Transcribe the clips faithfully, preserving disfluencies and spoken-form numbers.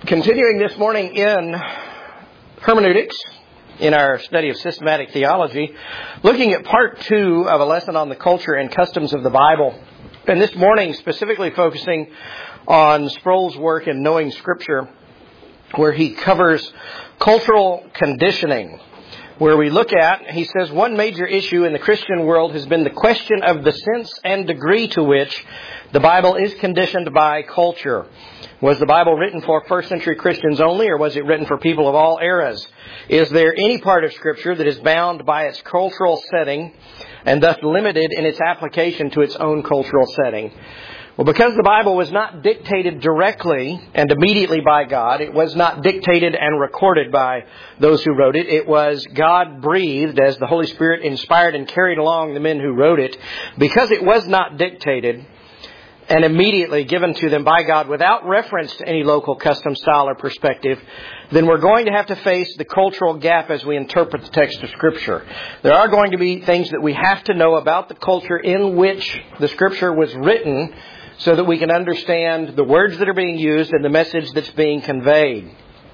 Continuing this morning in hermeneutics, in our study of systematic theology, looking at part two of a lesson on the culture and customs of the Bible. And this morning specifically focusing on Sproul's work in Knowing Scripture, where he covers cultural conditioning, where we look at, he says, one major issue in the Christian world has been the question of the sense and degree to which the Bible is conditioned by culture. Was the Bible written for first century Christians only, or was it written for people of all eras? Is there any part of Scripture that is bound by its cultural setting and thus limited in its application to its own cultural setting? Well, because the Bible was not dictated directly and immediately by God, it was not dictated and recorded by those who wrote it. It was God-breathed as the Holy Spirit inspired and carried along the men who wrote it. Because it was not dictated and immediately given to them by God without reference to any local custom, style, or perspective, then we're going to have to face the cultural gap as we interpret the text of Scripture. There are going to be things that we have to know about the culture in which the Scripture was written so that we can understand the words that are being used and the message that's being conveyed.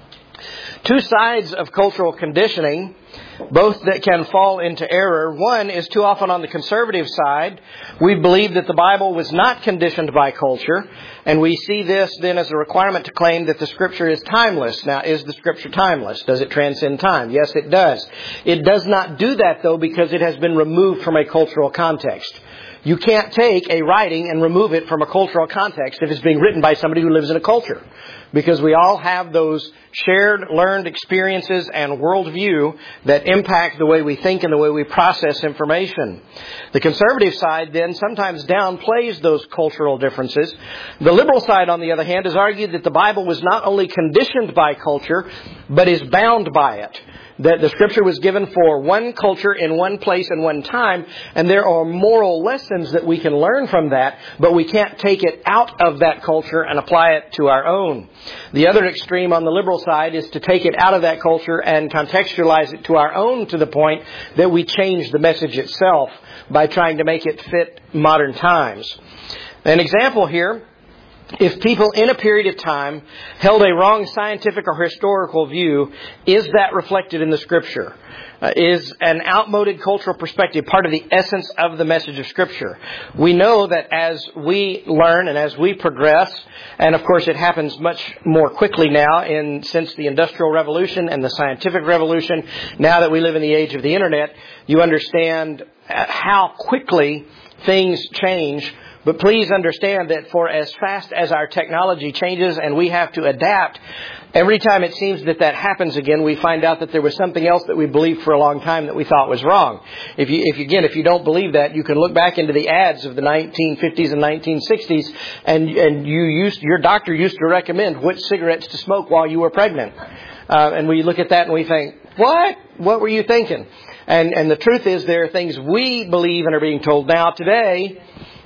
Two sides of cultural conditioning, both that can fall into error. One is too often on the conservative side. We believe that the Bible was not conditioned by culture, and we see this then as a requirement to claim that the Scripture is timeless. Now, is the Scripture timeless? Does it transcend time? Yes, it does. It does not do that, though, because it has been removed from a cultural context. You can't take a writing and remove it from a cultural context if it's being written by somebody who lives in a culture. Because we all have those shared, learned experiences and worldview that impact the way we think and the way we process information. The conservative side then sometimes downplays those cultural differences. The liberal side, on the other hand, has argued that the Bible was not only conditioned by culture, but is bound by it. That the Scripture was given for one culture in one place and one time, and there are moral lessons that we can learn from that, but we can't take it out of that culture and apply it to our own. The other extreme on the liberal side is to take it out of that culture and contextualize it to our own, to the point that we change the message itself by trying to make it fit modern times. An example here: if people in a period of time held a wrong scientific or historical view, is that reflected in the Scripture? Uh, is an outmoded cultural perspective part of the essence of the message of Scripture? We know that as we learn and as we progress, and of course it happens much more quickly now in since the Industrial Revolution and the Scientific Revolution, now that we live in the age of the Internet, you understand how quickly things change. But please understand that for as fast as our technology changes and we have to adapt, every time it seems that that happens again, we find out that there was something else that we believed for a long time that we thought was wrong. If you, if again, if you don't believe that, you can look back into the ads of the nineteen fifties and nineteen sixties, and and you used your doctor used to recommend which cigarettes to smoke while you were pregnant. Uh, and we look at that and we think, what? What were you thinking? And and the truth is, there are things we believe and are being told now today.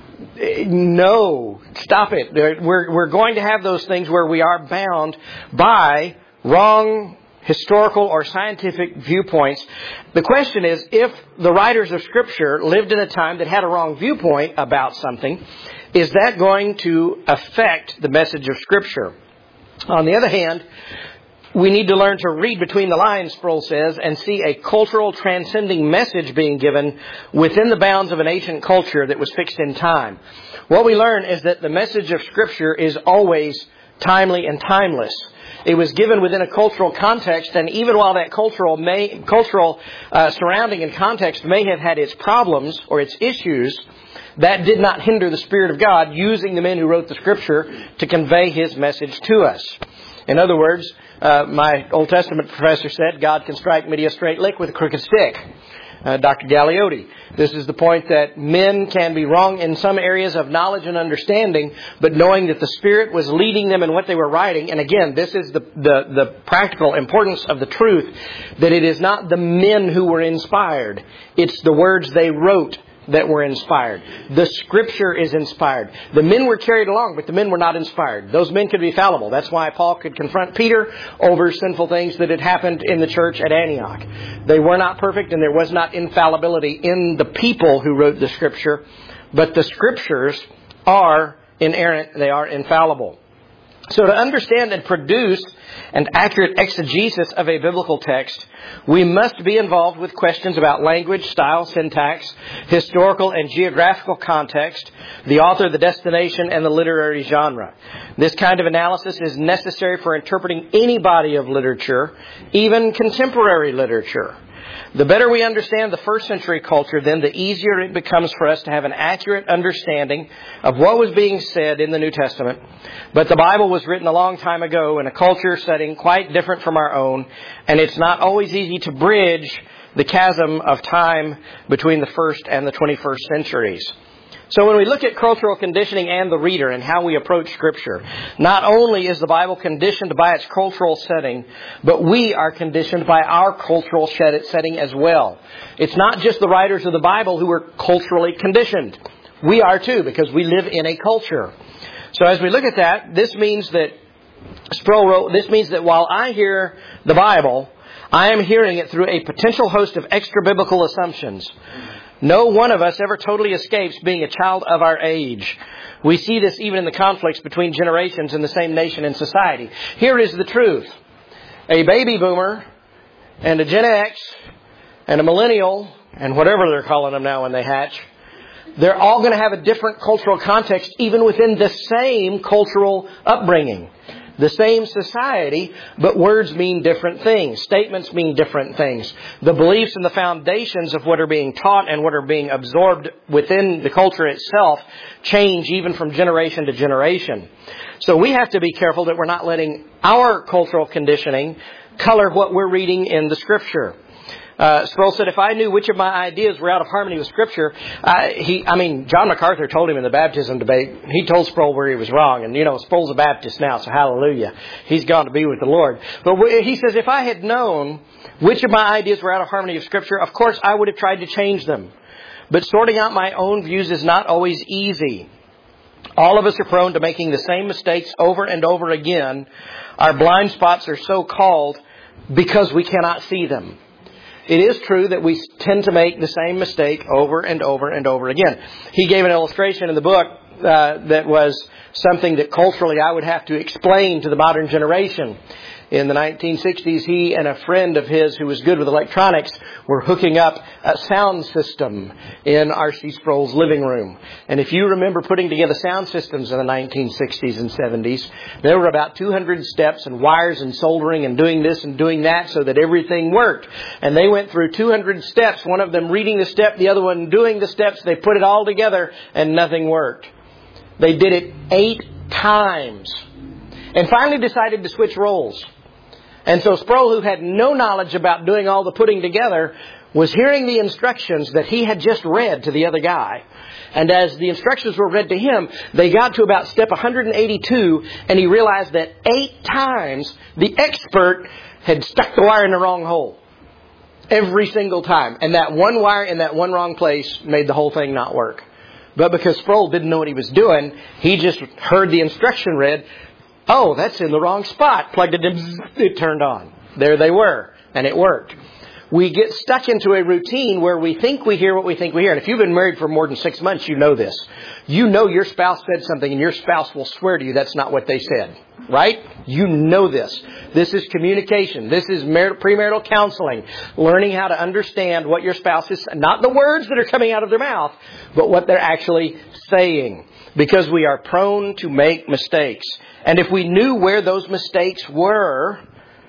No, stop it. We're, we're going to have those things where we are bound by wrong historical or scientific viewpoints. The question is, if the writers of Scripture lived in a time that had a wrong viewpoint about something, is that going to affect the message of Scripture? On the other hand, we need to learn to read between the lines, Sproul says, and see a cultural transcending message being given within the bounds of an ancient culture that was fixed in time. What we learn is that the message of Scripture is always timely and timeless. It was given within a cultural context, and even while that cultural may, cultural uh, surrounding and context may have had its problems or its issues, that did not hinder the Spirit of God using the men who wrote the Scripture to convey His message to us. In other words, uh, my Old Testament professor said, God can strike many a straight lick with a crooked stick. Uh, Doctor Galeotti. This is the point that men can be wrong in some areas of knowledge and understanding, but knowing that the Spirit was leading them in what they were writing. And again, this is the, the, the practical importance of the truth, that it is not the men who were inspired. It's the words they wrote that were inspired. The Scripture is inspired. The men were carried along, but the men were not inspired. Those men could be fallible. That's why Paul could confront Peter over sinful things that had happened in the church at Antioch. They were not perfect, and there was not infallibility in the people who wrote the Scripture, but the Scriptures are inerrant. They are infallible. So to understand and produce an accurate exegesis of a biblical text, we must be involved with questions about language, style, syntax, historical and geographical context, the author, the destination, and the literary genre. This kind of analysis is necessary for interpreting any body of literature, even contemporary literature. The better we understand the first century culture, then the easier it becomes for us to have an accurate understanding of what was being said in the New Testament. But the Bible was written a long time ago in a culture setting quite different from our own, and it's not always easy to bridge the chasm of time between the first and the twenty-first centuries. So when we look at cultural conditioning and the reader and how we approach Scripture, not only is the Bible conditioned by its cultural setting, but we are conditioned by our cultural setting as well. It's not just the writers of the Bible who are culturally conditioned. We are too, because we live in a culture. So as we look at that, this means that Sproul wrote, this means that while I hear the Bible, I am hearing it through a potential host of extra-biblical assumptions. No one of us ever totally escapes being a child of our age. We see this even in the conflicts between generations in the same nation and society. Here is the truth. A baby boomer and a Gen X and a millennial and whatever they're calling them now when they hatch, they're all going to have a different cultural context even within the same cultural upbringing. The same society, but words mean different things. Statements mean different things. The beliefs and the foundations of what are being taught and what are being absorbed within the culture itself change even from generation to generation. So we have to be careful that we're not letting our cultural conditioning color what we're reading in the Scripture. Uh, Sproul said, if I knew which of my ideas were out of harmony with Scripture, uh, he, I mean, John MacArthur told him in the baptism debate, he told Sproul where he was wrong. And, you know, Sproul's a Baptist now, so hallelujah. He's gone to be with the Lord. But he says, if I had known which of my ideas were out of harmony with Scripture, of course I would have tried to change them. But sorting out my own views is not always easy. All of us are prone to making the same mistakes over and over again. Our blind spots are so called because we cannot see them. It is true that we tend to make the same mistake over and over and over again. He gave an illustration in the book uh, that was something that culturally I would have to explain to the modern generation. In the nineteen sixties, he and a friend of his who was good with electronics were hooking up a sound system in R C Sproul's living room. And if you remember putting together sound systems in the nineteen sixties and seventies, there were about two hundred steps and wires and soldering and doing this and doing that so that everything worked. And they went through two hundred steps, one of them reading the step, the other one doing the steps. They put it all together and nothing worked. They did it eight times and finally decided to switch roles. And so Sproul, who had no knowledge about doing all the putting together, was hearing the instructions that he had just read to the other guy. And as the instructions were read to him, they got to about step one hundred eighty-two, and he realized that eight times the expert had stuck the wire in the wrong hole. Every single time. And that one wire in that one wrong place made the whole thing not work. But because Sproul didn't know what he was doing, he just heard the instruction read. Oh, that's in the wrong spot. Plugged it in, it turned on. There they were, and it worked. We get stuck into a routine where we think we hear what we think we hear. And if you've been married for more than six months, you know this. You know your spouse said something, and your spouse will swear to you that's not what they said. Right? You know this. This is communication. This is premarital counseling. Learning how to understand what your spouse is, not the words that are coming out of their mouth, but what they're actually saying. Because we are prone to make mistakes. And if we knew where those mistakes were,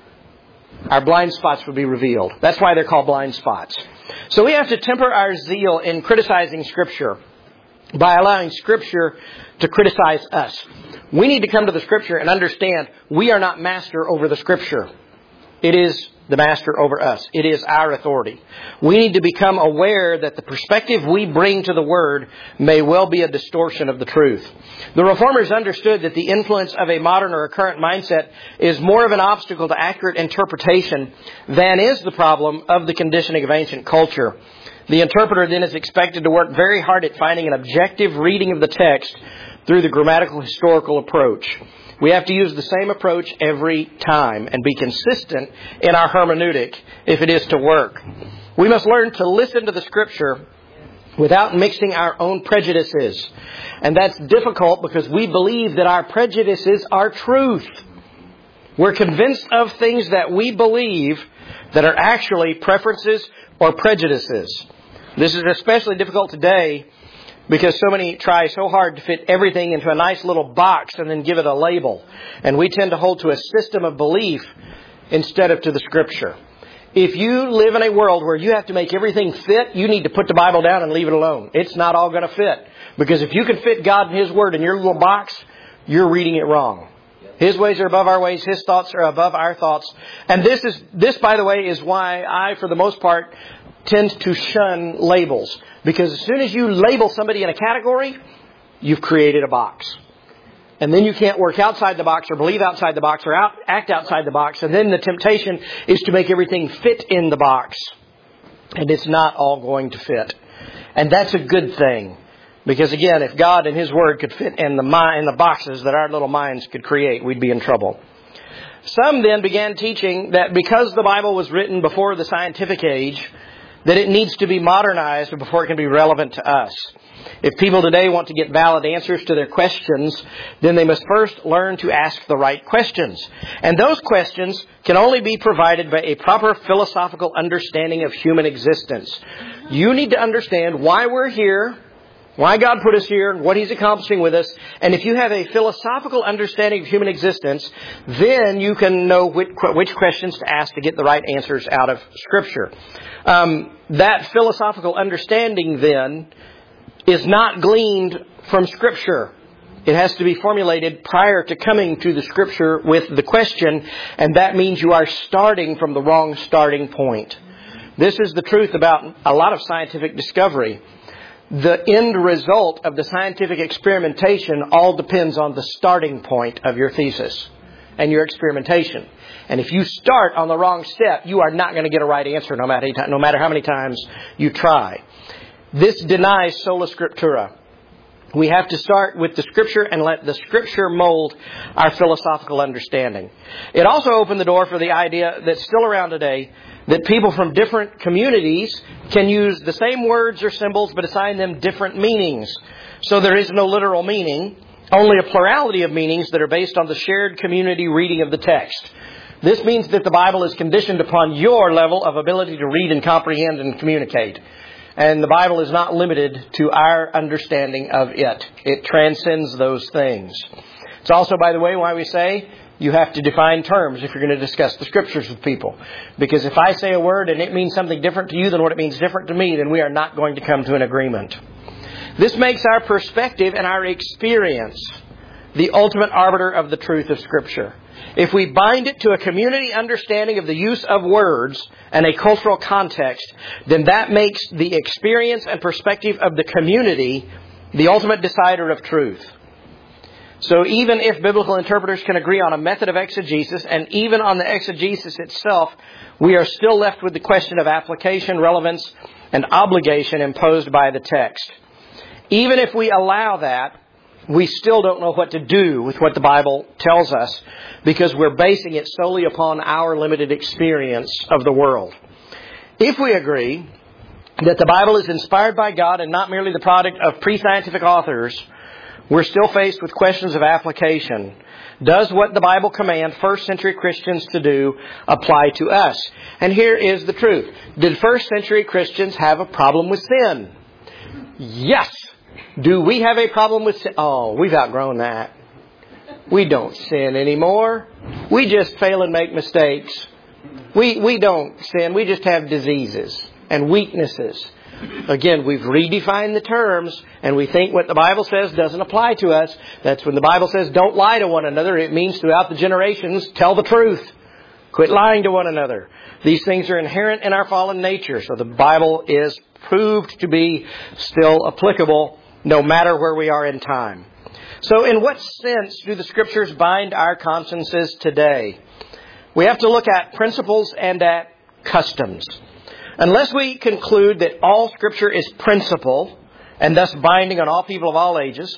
our blind spots would be revealed. That's why they're called blind spots. So we have to temper our zeal in criticizing Scripture by allowing Scripture to criticize us. We need to come to the Scripture and understand we are not master over the Scripture. It is the master over us. It is our authority. We need to become aware that the perspective we bring to the Word may well be a distortion of the truth. The Reformers understood that the influence of a modern or a current mindset is more of an obstacle to accurate interpretation than is the problem of the conditioning of ancient culture. The interpreter then is expected to work very hard at finding an objective reading of the text through the grammatical historical approach. We have to use the same approach every time and be consistent in our hermeneutic if it is to work. We must learn to listen to the Scripture without mixing our own prejudices. And that's difficult because we believe that our prejudices are truth. We're convinced of things that we believe that are actually preferences or prejudices. This is especially difficult today because so many try so hard to fit everything into a nice little box and then give it a label. And we tend to hold to a system of belief instead of to the Scripture. If you live in a world where you have to make everything fit, you need to put the Bible down and leave it alone. It's not all going to fit. Because if you can fit God and His Word in your little box, you're reading it wrong. His ways are above our ways. His thoughts are above our thoughts. And this is, this, by the way, is why I, for the most part, tend to shun labels. Because as soon as you label somebody in a category, you've created a box. And then you can't work outside the box or believe outside the box or out, act outside the box. And then the temptation is to make everything fit in the box. And it's not all going to fit. And that's a good thing. Because again, if God and His Word could fit in the mind, in the boxes that our little minds could create, we'd be in trouble. Some then began teaching that because the Bible was written before the scientific age, that it needs to be modernized before it can be relevant to us. If people today want to get valid answers to their questions, then they must first learn to ask the right questions. And those questions can only be provided by a proper philosophical understanding of human existence. You need to understand why we're here, why God put us here, and what He's accomplishing with us. And if you have a philosophical understanding of human existence, then you can know which, which questions to ask to get the right answers out of Scripture. Um, that philosophical understanding, then, is not gleaned from Scripture. It has to be formulated prior to coming to the Scripture with the question, and that means you are starting from the wrong starting point. This is the truth about a lot of scientific discovery. The end result of the scientific experimentation all depends on the starting point of your thesis and your experimentation. And if you start on the wrong step, you are not going to get a right answer no matter, no matter how many times you try. This denies sola scriptura. We have to start with the Scripture and let the Scripture mold our philosophical understanding. It also opened the door for the idea that's still around today, that people from different communities can use the same words or symbols but assign them different meanings. So there is no literal meaning, only a plurality of meanings that are based on the shared community reading of the text. This means that the Bible is conditioned upon your level of ability to read and comprehend and communicate. And the Bible is not limited to our understanding of it. It transcends those things. It's also, by the way, why we say you have to define terms if you're going to discuss the Scriptures with people. Because if I say a word and it means something different to you than what it means different to me, then we are not going to come to an agreement. This makes our perspective and our experience the ultimate arbiter of the truth of Scripture. If we bind it to a community understanding of the use of words and a cultural context, then that makes the experience and perspective of the community the ultimate decider of truth. So even if biblical interpreters can agree on a method of exegesis, and even on the exegesis itself, we are still left with the question of application, relevance, and obligation imposed by the text. Even if we allow that, we still don't know what to do with what the Bible tells us because we're basing it solely upon our limited experience of the world. If we agree that the Bible is inspired by God and not merely the product of pre-scientific authors, we're still faced with questions of application. Does what the Bible commands first century Christians to do apply to us? And here is the truth. Did first century Christians have a problem with sin? Yes. Do we have a problem with sin? Oh, we've outgrown that. We don't sin anymore. We just fail and make mistakes. We, we don't sin. We just have diseases and weaknesses. Again, we've redefined the terms and we think what the Bible says doesn't apply to us. That's when the Bible says don't lie to one another. It means throughout the generations, tell the truth. Quit lying to one another. These things are inherent in our fallen nature. So the Bible is proved to be still applicable no matter where we are in time. So in what sense do the Scriptures bind our consciences today? We have to look at principles and at customs. Unless we conclude that all Scripture is principle and thus binding on all people of all ages,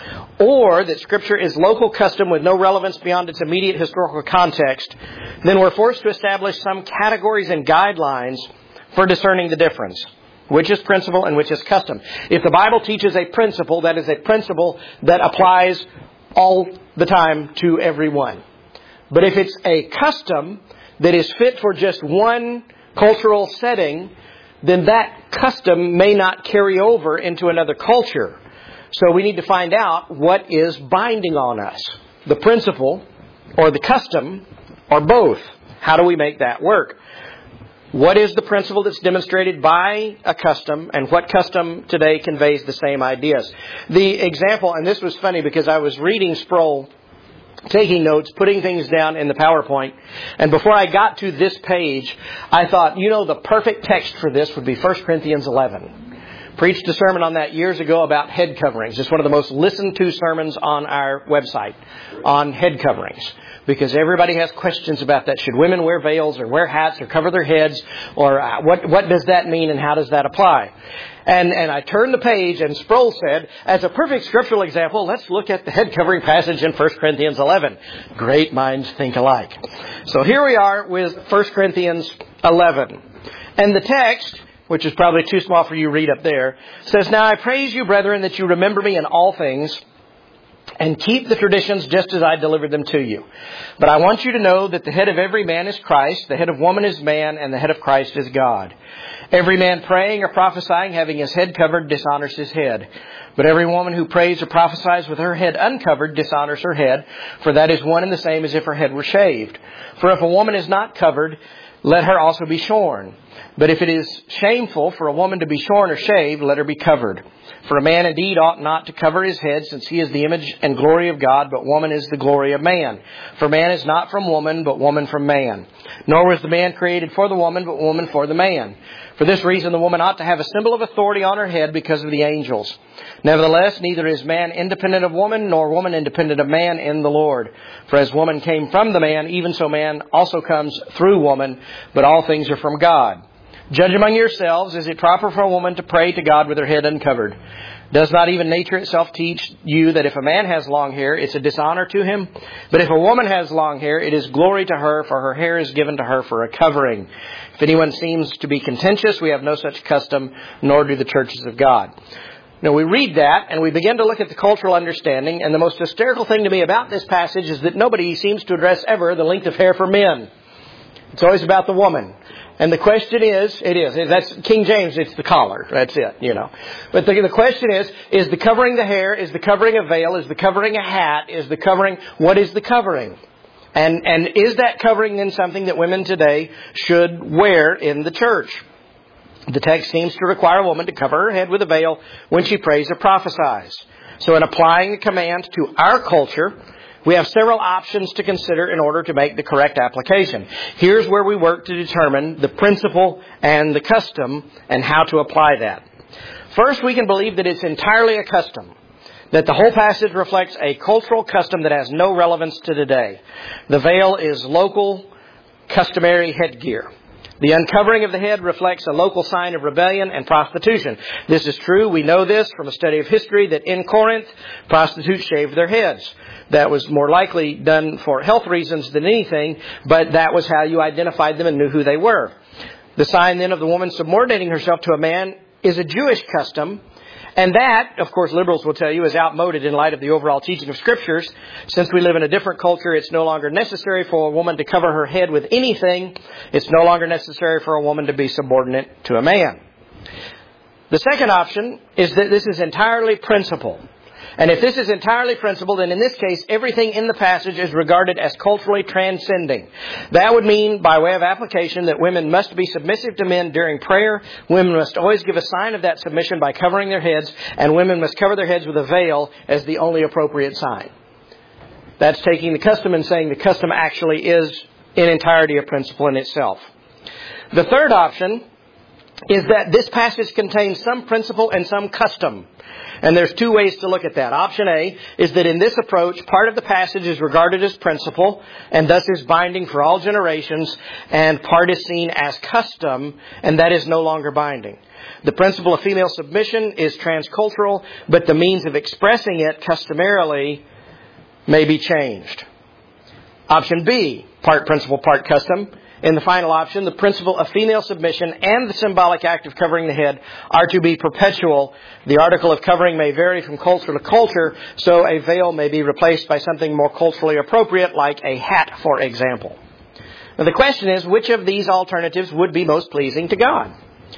or that Scripture is local custom with no relevance beyond its immediate historical context, then we're forced to establish some categories and guidelines for discerning the difference. Which is principle and which is custom. If the Bible teaches a principle, that is a principle that applies all the time to everyone. But if it's a custom that is fit for just one cultural setting, then that custom may not carry over into another culture. So we need to find out what is binding on us. The principle or the custom or both. How do we make that work? What is the principle that's demonstrated by a custom, and what custom today conveys the same ideas? The example, and this was funny because I was reading Sproul, taking notes, putting things down in the PowerPoint, and before I got to this page, I thought, you know, the perfect text for this would be First Corinthians eleven. Preached a sermon on that years ago about head coverings. It's one of the most listened to sermons on our website on head coverings. Because everybody has questions about that. Should women wear veils or wear hats or cover their heads? Or uh, what what does that mean and how does that apply? And and I turned the page and Sproul said, as a perfect scriptural example, let's look at the head covering passage in First Corinthians eleven. Great minds think alike. So here we are with First Corinthians eleven. And the text, which is probably too small for you to read up there, says, "Now I praise you, brethren, that you remember me in all things, and keep the traditions just as I delivered them to you. But I want you to know that the head of every man is Christ, the head of woman is man, and the head of Christ is God. Every man praying or prophesying, having his head covered, dishonors his head. But every woman who prays or prophesies with her head uncovered dishonors her head, for that is one and the same as if her head were shaved. For if a woman is not covered, let her also be shorn. But if it is shameful for a woman to be shorn or shaved, let her be covered. For a man indeed ought not to cover his head, since he is the image and glory of God, but woman is the glory of man. For man is not from woman, but woman from man. Nor was the man created for the woman, but woman for the man. For this reason the woman ought to have a symbol of authority on her head because of the angels. Nevertheless, neither is man independent of woman, nor woman independent of man in the Lord. For as woman came from the man, even so man also comes through woman, but all things are from God. Judge among yourselves, is it proper for a woman to pray to God with her head uncovered? Does not even nature itself teach you that if a man has long hair, it's a dishonor to him? But if a woman has long hair, it is glory to her, for her hair is given to her for a covering. If anyone seems to be contentious, we have no such custom, nor do the churches of God." Now we read that and we begin to look at the cultural understanding, and the most hysterical thing to me about this passage is that nobody seems to address ever the length of hair for men. It's always about the woman. And the question is, it is, that's King James, it's the collar. That's it, you know. But the, the question is, is the covering the hair? Is the covering a veil? Is the covering a hat? Is the covering, what is the covering? And, and is that covering then something that women today should wear in the church? The text seems to require a woman to cover her head with a veil when she prays or prophesies. So in applying the command to our culture, we have several options to consider in order to make the correct application. Here's where we work to determine the principle and the custom and how to apply that. First, we can believe that it's entirely a custom, that the whole passage reflects a cultural custom that has no relevance to today. The veil is local, customary headgear. The uncovering of the head reflects a local sign of rebellion and prostitution. This is true. We know this from a study of history, that in Corinth, prostitutes shaved their heads. That was more likely done for health reasons than anything, but that was how you identified them and knew who they were. The sign then of the woman subordinating herself to a man is a Jewish custom. And that, of course, liberals will tell you, is outmoded in light of the overall teaching of Scriptures. Since we live in a different culture, it's no longer necessary for a woman to cover her head with anything. It's no longer necessary for a woman to be subordinate to a man. The second option is that this is entirely principle. And if this is entirely principle, then in this case, everything in the passage is regarded as culturally transcending. That would mean, by way of application, that women must be submissive to men during prayer. Women must always give a sign of that submission by covering their heads. And women must cover their heads with a veil as the only appropriate sign. That's taking the custom and saying the custom actually is in entirety a principle in itself. The third option is that this passage contains some principle and some custom. And there's two ways to look at that. Option A is that in this approach, part of the passage is regarded as principle and thus is binding for all generations, and part is seen as custom, and that is no longer binding. The principle of female submission is transcultural, but the means of expressing it customarily may be changed. Option B, part principle, part custom, in the final option, the principle of female submission and the symbolic act of covering the head are to be perpetual. The article of covering may vary from culture to culture, so a veil may be replaced by something more culturally appropriate, like a hat, for example. Now, the question is, which of these alternatives would be most pleasing to God?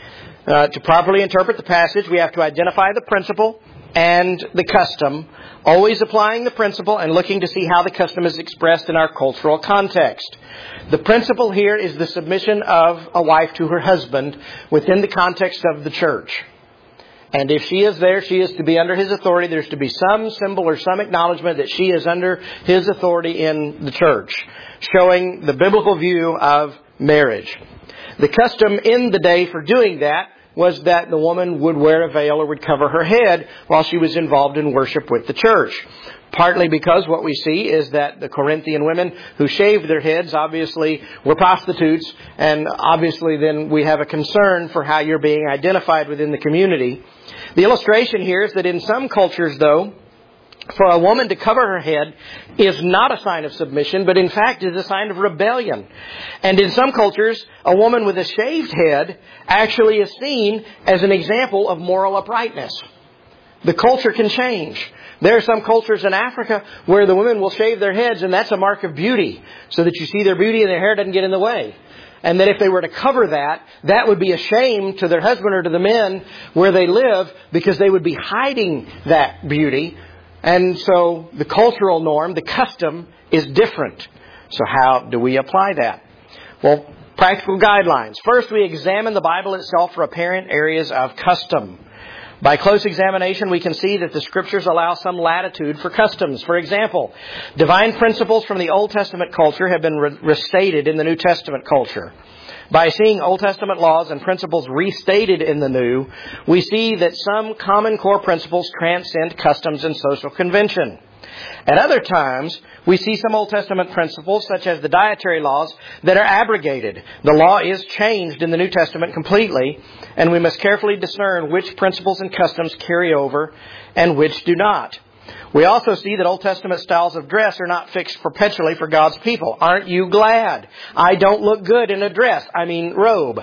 Uh, to properly interpret the passage, we have to identify the principle and the custom, always applying the principle and looking to see how the custom is expressed in our cultural context. The principle here is the submission of a wife to her husband within the context of the church. And if she is there, she is to be under his authority. There's to be some symbol or some acknowledgement that she is under his authority in the church, showing the biblical view of marriage. The custom in the day for doing that was that the woman would wear a veil or would cover her head while she was involved in worship with the church. Partly because what we see is that the Corinthian women who shaved their heads obviously were prostitutes, and obviously then we have a concern for how you're being identified within the community. The illustration here is that in some cultures, though, for a woman to cover her head is not a sign of submission, but in fact is a sign of rebellion. And in some cultures, a woman with a shaved head actually is seen as an example of moral uprightness. The culture can change. There are some cultures in Africa where the women will shave their heads, and that's a mark of beauty, so that you see their beauty and their hair doesn't get in the way. And that if they were to cover that, that would be a shame to their husband or to the men where they live, because they would be hiding that beauty. And so the cultural norm, the custom, is different. So how do we apply that? Well, practical guidelines. First, we examine the Bible itself for apparent areas of custom. By close examination, we can see that the Scriptures allow some latitude for customs. For example, divine principles from the Old Testament culture have been re- restated in the New Testament culture. By seeing Old Testament laws and principles restated in the New, we see that some common core principles transcend customs and social convention. At other times, we see some Old Testament principles, such as the dietary laws, that are abrogated. The law is changed in the New Testament completely, and we must carefully discern which principles and customs carry over and which do not. We also see that Old Testament styles of dress are not fixed perpetually for God's people. Aren't you glad? I don't look good in a dress. I mean robe.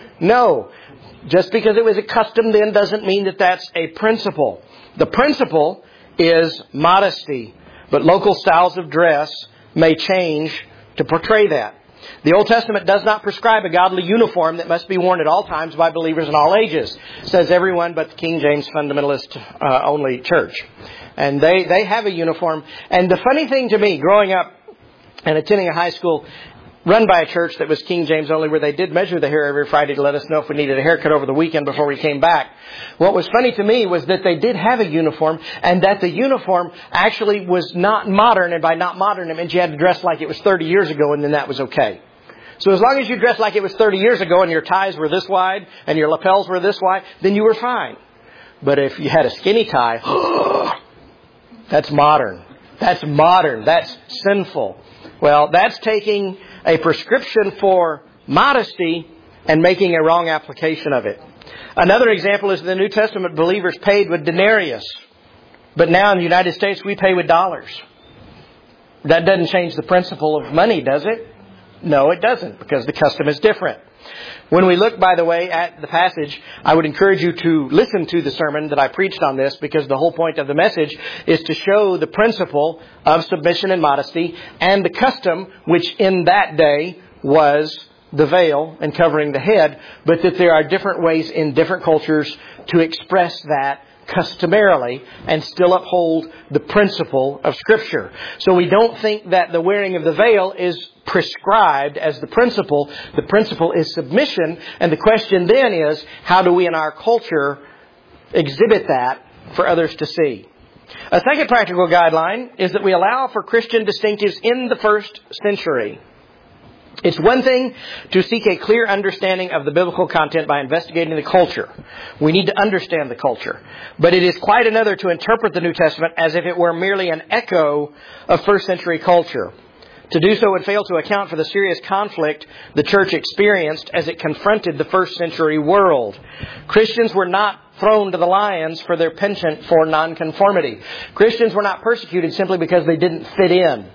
No. Just because it was a custom then doesn't mean that that's a principle. The principle is modesty, but local styles of dress may change to portray that. The Old Testament does not prescribe a godly uniform that must be worn at all times by believers in all ages, says everyone but the King James Fundamentalist uh, only church. And they, they have a uniform. And the funny thing to me, growing up and attending a high school run by a church that was King James only, where they did measure the hair every Friday to let us know if we needed a haircut over the weekend before we came back. What was funny to me was that they did have a uniform, and that the uniform actually was not modern. And by not modern, it meant you had to dress like it was thirty years ago, and then that was okay. So as long as you dressed like it was thirty years ago and your ties were this wide and your lapels were this wide, then you were fine. But if you had a skinny tie, that's modern. That's modern. That's sinful. Well, that's taking a prescription for modesty and making a wrong application of it. Another example is the New Testament believers paid with denarius. But now in the United States, we pay with dollars. That doesn't change the principle of money, does it? No, it doesn't, because the custom is different. When we look, by the way, at the passage, I would encourage you to listen to the sermon that I preached on this, because the whole point of the message is to show the principle of submission and modesty and the custom, which in that day was the veil and covering the head, but that there are different ways in different cultures to express that customarily and still uphold the principle of Scripture. So we don't think that the wearing of the veil is prescribed as the principle. The principle is submission, and the question then is, how do we in our culture exhibit that for others to see? A second practical guideline is that we allow for Christian distinctives in the first century. It's one thing to seek a clear understanding of the biblical content by investigating the culture. We need to understand the culture. But it is quite another to interpret the New Testament as if it were merely an echo of first century culture. To do so would fail to account for the serious conflict the church experienced as it confronted the first century world. Christians were not thrown to the lions for their penchant for nonconformity. Christians were not persecuted simply because they didn't fit in.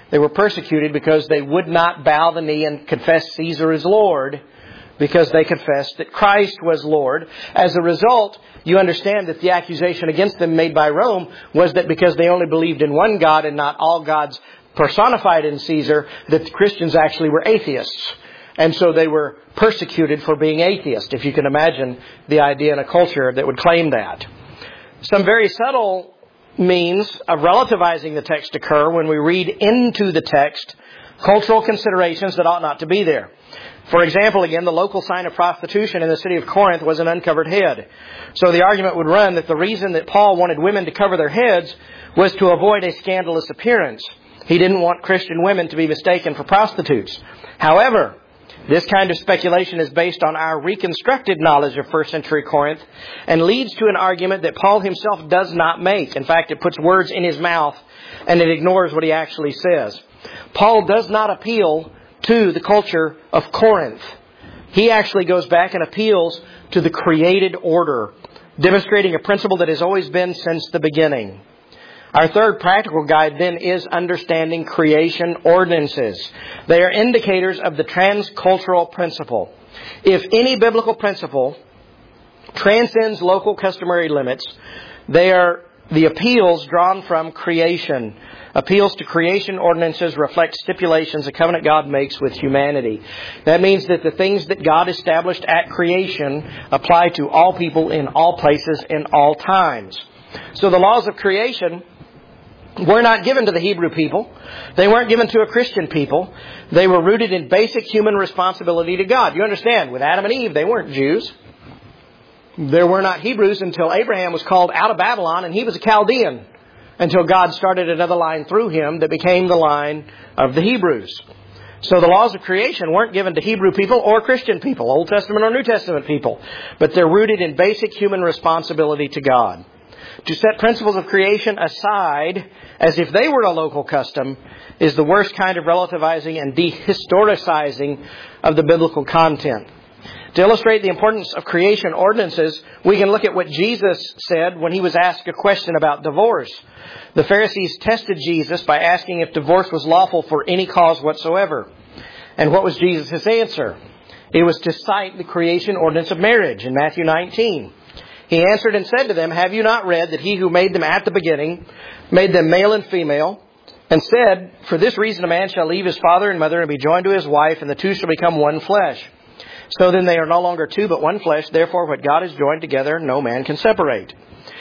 They were persecuted because they would not bow the knee and confess Caesar as Lord, because they confessed that Christ was Lord. As a result, you understand that the accusation against them made by Rome was that because they only believed in one God and not all gods personified in Caesar, that the Christians actually were atheists. And so they were persecuted for being atheist, if you can imagine the idea in a culture that would claim that. Some very subtle means of relativizing the text occur when we read into the text cultural considerations that ought not to be there. For example, again, the local sign of prostitution in the city of Corinth was an uncovered head. So the argument would run that the reason that Paul wanted women to cover their heads was to avoid a scandalous appearance. He didn't want Christian women to be mistaken for prostitutes. However, this kind of speculation is based on our reconstructed knowledge of first century Corinth and leads to an argument that Paul himself does not make. In fact, it puts words in his mouth and it ignores what he actually says. Paul does not appeal to the culture of Corinth. He actually goes back and appeals to the created order, demonstrating a principle that has always been since the beginning. Our third practical guide then is understanding creation ordinances. They are indicators of the transcultural principle. If any biblical principle transcends local customary limits, they are the appeals drawn from creation. Appeals to creation ordinances reflect stipulations the covenant God makes with humanity. That means that the things that God established at creation apply to all people in all places in all times. So the laws of creation were not given to the Hebrew people. They weren't given to a Christian people. They were rooted in basic human responsibility to God. You understand, with Adam and Eve, they weren't Jews. There were not Hebrews until Abraham was called out of Babylon, and he was a Chaldean, until God started another line through him that became the line of the Hebrews. So the laws of creation weren't given to Hebrew people or Christian people, Old Testament or New Testament people, but they're rooted in basic human responsibility to God. To set principles of creation aside as if they were a local custom is the worst kind of relativizing and dehistoricizing of the biblical content. To illustrate the importance of creation ordinances, we can look at what Jesus said when he was asked a question about divorce. The Pharisees tested Jesus by asking if divorce was lawful for any cause whatsoever. And what was Jesus' answer? It was to cite the creation ordinance of marriage in Matthew nineteen. He answered and said to them, "Have you not read that he who made them at the beginning made them male and female, and said, for this reason a man shall leave his father and mother and be joined to his wife, and the two shall become one flesh. So then they are no longer two but one flesh. Therefore what God has joined together, no man can separate."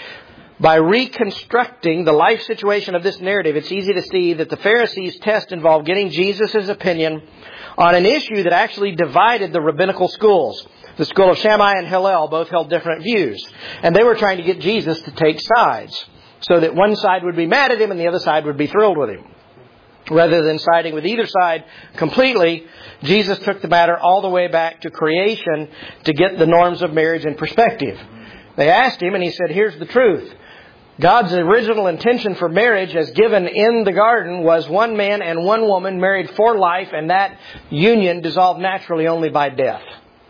By reconstructing the life situation of this narrative, it's easy to see that the Pharisees' test involved getting Jesus' opinion on an issue that actually divided the rabbinical schools. The school of Shammai and Hillel both held different views. And they were trying to get Jesus to take sides, so that one side would be mad at him and the other side would be thrilled with him. Rather than siding with either side completely, Jesus took the matter all the way back to creation to get the norms of marriage in perspective. They asked him and he said, here's the truth. God's original intention for marriage as given in the garden was one man and one woman married for life, and that union dissolved naturally only by death.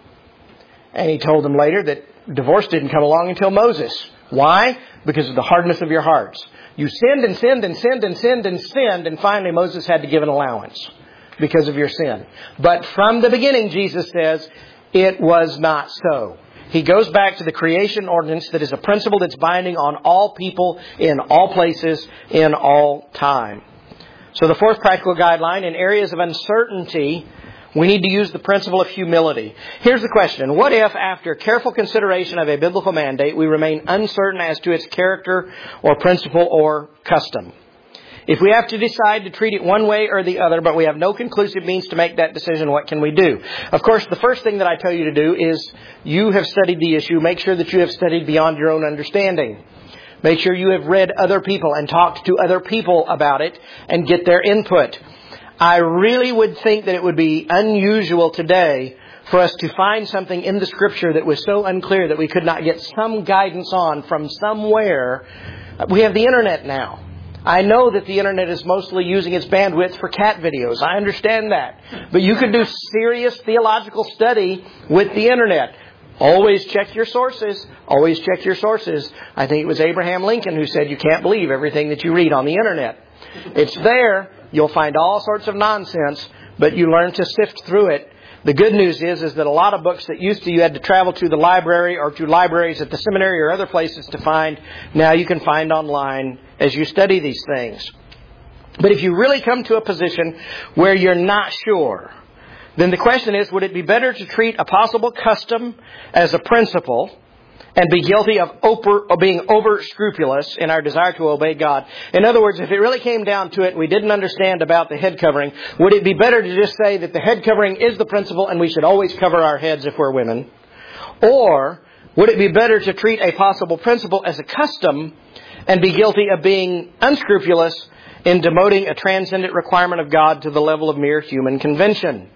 And he told them later that divorce didn't come along until Moses. Why? Because of the hardness of your hearts. You sinned and sinned and sinned and sinned and sinned, and finally Moses had to give an allowance because of your sin. But from the beginning, Jesus says, it was not so. He goes back to the creation ordinance that is a principle that's binding on all people in all places in all time. So the fourth practical guideline, in areas of uncertainty, we need to use the principle of humility. Here's the question. What if, after careful consideration of a biblical mandate, we remain uncertain as to its character or principle or custom? If we have to decide to treat it one way or the other, but we have no conclusive means to make that decision, what can we do? Of course, the first thing that I tell you to do is you have studied the issue. Make sure that you have studied beyond your own understanding. Make sure you have read other people and talked to other people about it and get their input. I really would think that it would be unusual today for us to find something in the Scripture that was so unclear that we could not get some guidance on from somewhere. We have the Internet now. I know that the Internet is mostly using its bandwidth for cat videos. I understand that. But you could do serious theological study with the Internet. Always check your sources. Always check your sources. I think it was Abraham Lincoln who said you can't believe everything that you read on the Internet. It's there. You'll find all sorts of nonsense, but you learn to sift through it. The good news is, is that a lot of books that used to you had to travel to the library or to libraries at the seminary or other places to find, now you can find online as you study these things. But if you really come to a position where you're not sure, then the question is, would it be better to treat a possible custom as a principle and be guilty of, over, of being over-scrupulous in our desire to obey God? In other words, if it really came down to it and we didn't understand about the head covering, would it be better to just say that the head covering is the principle and we should always cover our heads if we're women? Or would it be better to treat a possible principle as a custom and be guilty of being unscrupulous in demoting a transcendent requirement of God to the level of mere human convention?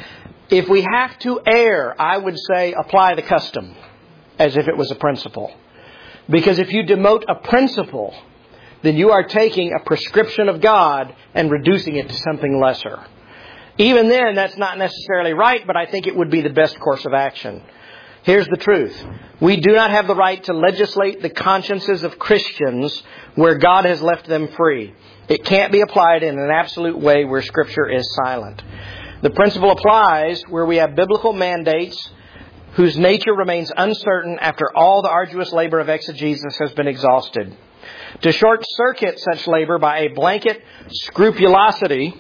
If we have to err, I would say apply the custom as if it was a principle. Because if you demote a principle, then you are taking a prescription of God and reducing it to something lesser. Even then, that's not necessarily right, but I think it would be the best course of action. Here's the truth. We do not have the right to legislate the consciences of Christians where God has left them free. It can't be applied in an absolute way where Scripture is silent. The principle applies where we have biblical mandates whose nature remains uncertain after all the arduous labor of exegesis has been exhausted. To short-circuit such labor by a blanket scrupulosity,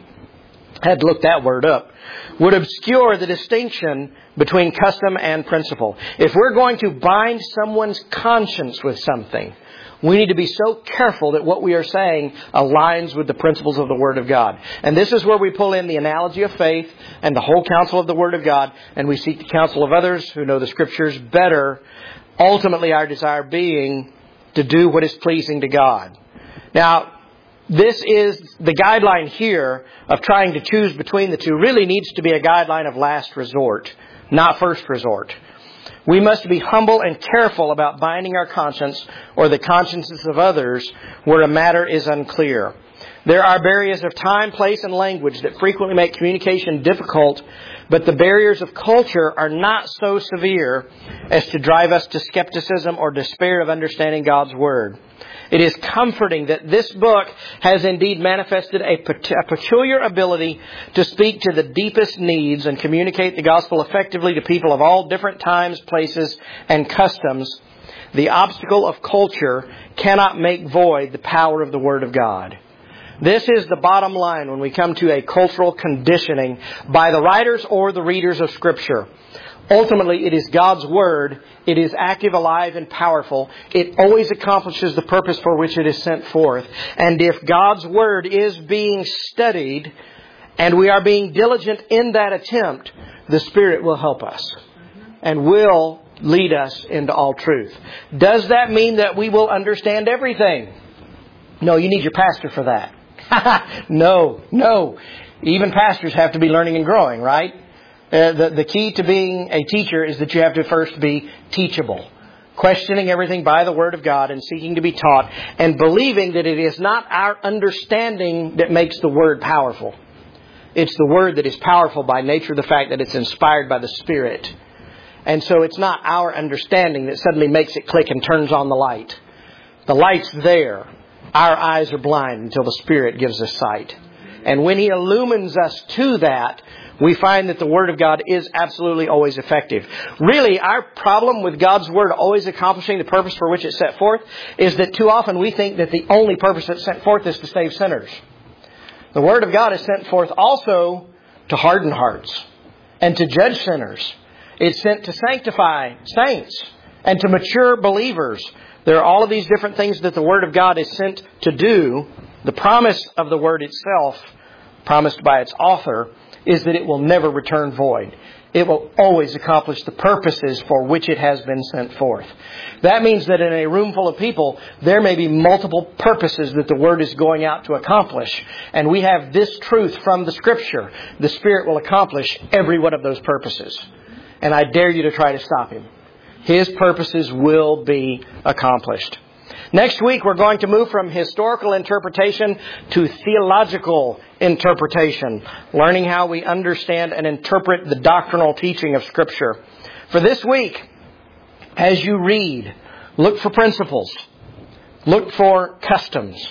I had to look that word up, would obscure the distinction between custom and principle. If we're going to bind someone's conscience with something, we need to be so careful that what we are saying aligns with the principles of the Word of God. And this is where we pull in the analogy of faith and the whole counsel of the Word of God, and we seek the counsel of others who know the Scriptures better, ultimately our desire being to do what is pleasing to God. Now, this is the guideline here of trying to choose between the two really needs to be a guideline of last resort, not first resort. We must be humble and careful about binding our conscience or the consciences of others where a matter is unclear. There are barriers of time, place, and language that frequently make communication difficult, but the barriers of culture are not so severe as to drive us to skepticism or despair of understanding God's Word. It is comforting that this book has indeed manifested a peculiar ability to speak to the deepest needs and communicate the gospel effectively to people of all different times, places, and customs. The obstacle of culture cannot make void the power of the Word of God. This is the bottom line when we come to a cultural conditioning by the writers or the readers of Scripture. Ultimately, it is God's Word. It is active, alive, and powerful. It always accomplishes the purpose for which it is sent forth. And if God's Word is being studied and we are being diligent in that attempt, the Spirit will help us and will lead us into all truth. Does that mean that we will understand everything? No, you need your pastor for that. no, no. Even pastors have to be learning and growing, right? Uh, the, the key to being a teacher is that you have to first be teachable. Questioning everything by the Word of God and seeking to be taught and believing that it is not our understanding that makes the Word powerful. It's the Word that is powerful by nature of the fact that it's inspired by the Spirit. And so it's not our understanding that suddenly makes it click and turns on the light. The light's there. Our eyes are blind until the Spirit gives us sight. And when He illumines us to that, we find that the Word of God is absolutely always effective. Really, our problem with God's Word always accomplishing the purpose for which it's set forth is that too often we think that the only purpose it's sent forth is to save sinners. The Word of God is sent forth also to harden hearts and to judge sinners. It's sent to sanctify saints and to mature believers. There are all of these different things that the Word of God is sent to do. The promise of the Word itself, promised by its author, is that it will never return void. It will always accomplish the purposes for which it has been sent forth. That means that in a room full of people, there may be multiple purposes that the Word is going out to accomplish. And we have this truth from the Scripture. The Spirit will accomplish every one of those purposes. And I dare you to try to stop Him. His purposes will be accomplished. Next week, we're going to move from historical interpretation to theological interpretation, learning how we understand and interpret the doctrinal teaching of Scripture. For this week, as you read, look for principles, look for customs,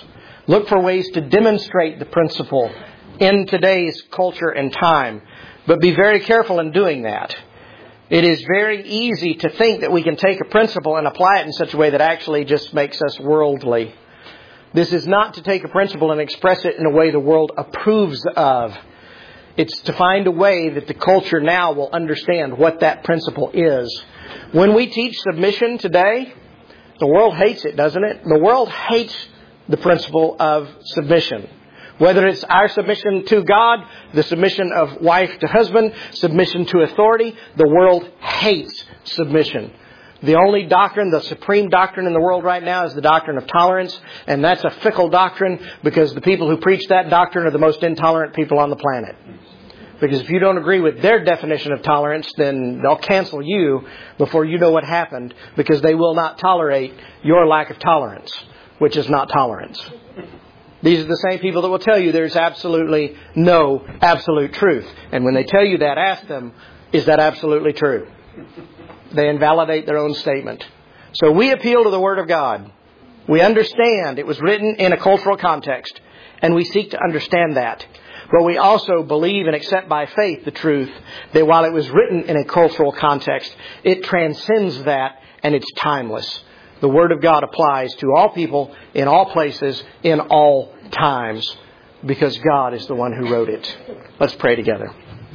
Look for ways to demonstrate the principle in today's culture and time. But be very careful in doing that. It is very easy to think that we can take a principle and apply it in such a way that actually just makes us worldly. This is not to take a principle and express it in a way the world approves of. It's to find a way that the culture now will understand what that principle is. When we teach submission today, the world hates it, doesn't it? The world hates the principle of submission. Whether it's our submission to God, the submission of wife to husband, submission to authority, the world hates submission. The only doctrine, the supreme doctrine in the world right now is the doctrine of tolerance. And that's a fickle doctrine because the people who preach that doctrine are the most intolerant people on the planet. Because if you don't agree with their definition of tolerance, then they'll cancel you before you know what happened, because they will not tolerate your lack of tolerance, which is not tolerance. These are the same people that will tell you there's absolutely no absolute truth. And when they tell you that, ask them, is that absolutely true? They invalidate their own statement. So we appeal to the Word of God. We understand it was written in a cultural context, and we seek to understand that. But we also believe and accept by faith the truth that while it was written in a cultural context, it transcends that and it's timeless. The Word of God applies to all people, in all places, in all times, because God is the one who wrote it. Let's pray together.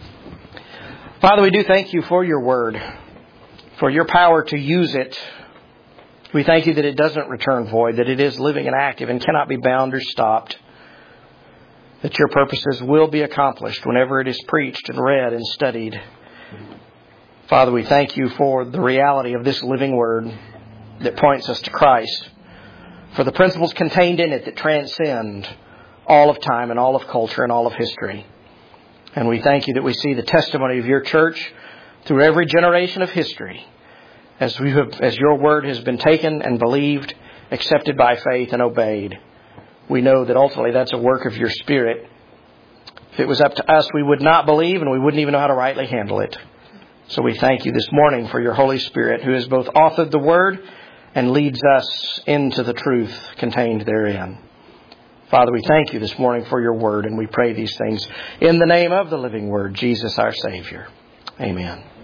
Father, we do thank you for your Word, for your power to use it. We thank you that it doesn't return void, that it is living and active and cannot be bound or stopped, that your purposes will be accomplished whenever it is preached and read and studied. Father, we thank you for the reality of this living Word that points us to Christ, for the principles contained in it that transcend all of time and all of culture and all of history. And we thank you that we see the testimony of your church through every generation of history, as we have, as your word has been taken and believed, accepted by faith and obeyed. We know that ultimately that's a work of your Spirit. If it was up to us, we would not believe, and we wouldn't even know how to rightly handle it. So we thank you this morning for your Holy Spirit, who has both authored the Word and leads us into the truth contained therein. Father, we thank you this morning for your Word, and we pray these things in the name of the living Word, Jesus our Savior. Amen.